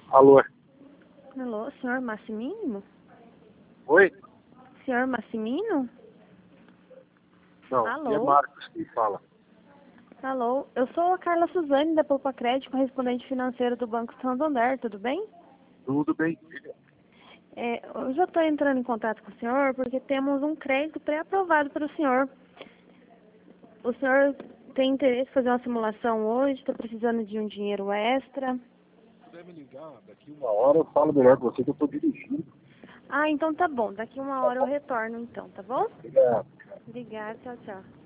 Alô? Alô, senhor Massimino? Oi? Senhor Massimino? Não, Alô? é Marcos que fala. Alô, eu sou a Carla Suzane da Poupa Crédito, correspondente financeiro do Banco Santander, tudo bem? Tudo bem? Hoje eu estou entrando em contato com o senhor porque temos um crédito pré-aprovado para o senhor. O senhor tem interesse em fazer uma simulação hoje? Está precisando de um dinheiro extra? Se puder me ligar, daqui uma hora eu falo melhor com você que eu estou dirigindo. Ah, então tá bom. Daqui uma hora eu retorno então, tá bom? Obrigado. Obrigada, tchau, tchau.